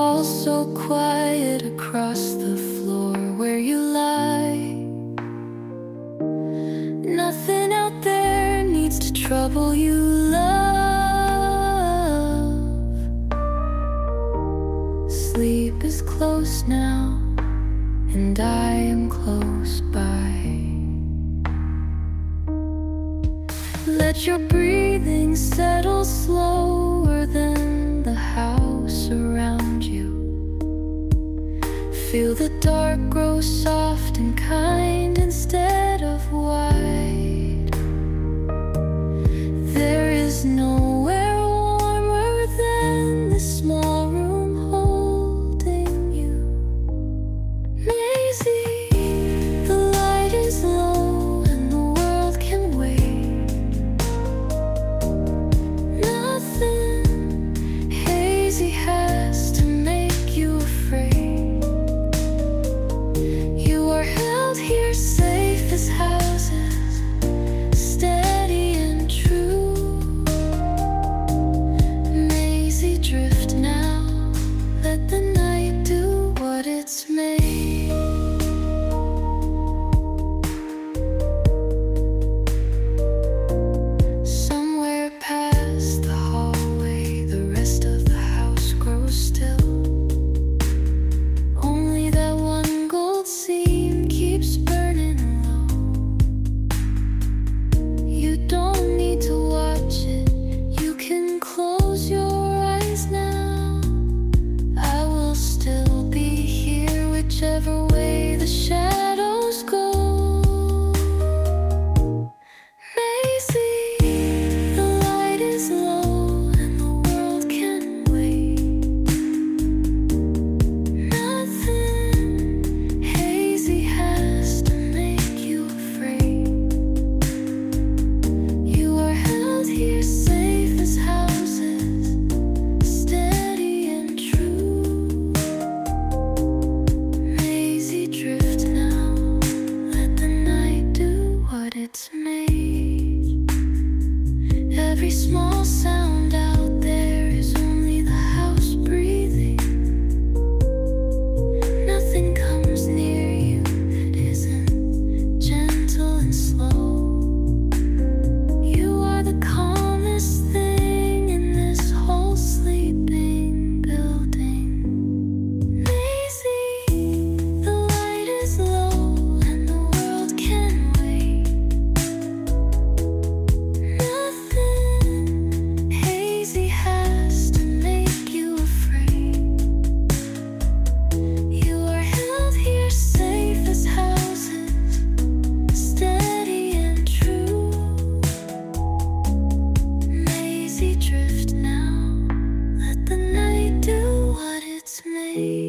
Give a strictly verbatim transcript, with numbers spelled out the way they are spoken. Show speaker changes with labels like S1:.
S1: all so quiet across the floor where you lie. Nothing out there needs to trouble you, love. Sleep is close now, and I am close by. Let your breathing settle slower than the house around you. Feel the dark grow soft and kind instead of wide. There is nowhere warmer than this small room holding you. Maisie, the light is low and the world can wait. Nothing hazy has to make you afraid. You are held here safe as houses, steady and true. Maisie, drift now, let the night do what it's made. Somewhere past the hallway, the rest of the house grows still. Only that one gold seam keeps burning low. You don't need to watch it, you can close your eyes now. I will still be here whichever way the shadows go. Maisie, the light is low and the world can wait. Nothing hazy has to make you afraid. You are held here safe as houses, steady and true. Maisie, drift now, let the night do what it's made. Every small sound out there is only the house breathing. Nothing comes near you that isn't gentle and slow. You are the calmest thing in this whole sleeping building. Maisie, the light is low and the world can wait. Nothing hazy has to make you afraid. You are held here safe as houses, steady and true. Maisie, drift now, let the night do what it's made.